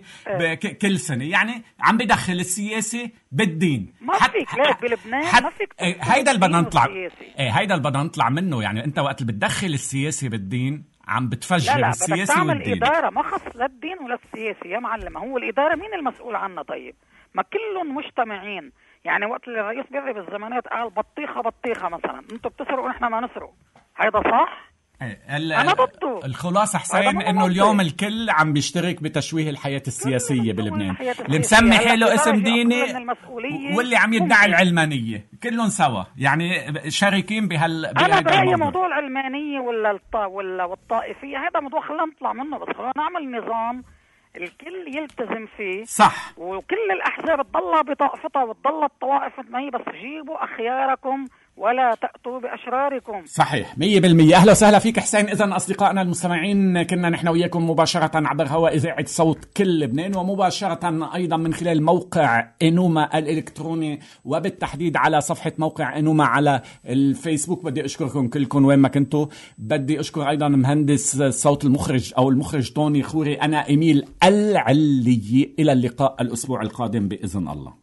كل سنه. يعني عم بدخل السياسه بالدين. ما فيك ليك بلبنان ما فيك. هيدا اللي بدنا نطلع ايه هيدا اللي بدنا نطلع منه. يعني انت وقت اللي بتدخل السياسه بالدين عم بتفجر لا لا السياسي والدين. لا بدك تعمل إدارة ما خص لا الدين ولا السياسي يا معلم. هو الإدارة مين المسؤول عنها؟ طيب ما كلهم مجتمعين. يعني وقت اللي الرئيس بيري بالزمانات قال بطيخة بطيخة مثلا، انتوا بتسرقوا ونحن ما نسرق، هيدا صح؟ أنا ضده. الخلاصة حسين انه اليوم الكل عم بيشترك بتشويه الحياة السياسية بلبنان، اللي مسمي حاله اسم ديني واللي عم يدعي العلمانية، كلهم سوا يعني شاركين بهال انا برأيي موضوع العلمانية ولا الط... ولا والطائفية هذا موضوع خلينا نطلع منه، بس خلينا نعمل نظام الكل يلتزم فيه. صح. وكل الأحزاب تضلها بطائفتها وتضل الطوائف ما هي، بس جيبوا أخياركم ولا تأتوا بأشراركم. صحيح مية بالمية. أهلا وسهلا فيك حسين. إذن أصدقائنا المستمعين كنا نحن وياكم مباشرة عبر هواء إذاعة صوت كل لبنان، ومباشرة أيضا من خلال موقع إنوما الإلكتروني، وبالتحديد على صفحة موقع إنوما على الفيسبوك. بدي أشكركم كلكم وين ما كنتوا. بدي أشكر أيضا مهندس صوت المخرج أو المخرج طوني خوري. أنا إيميل العلي. إلى اللقاء الأسبوع القادم بإذن الله.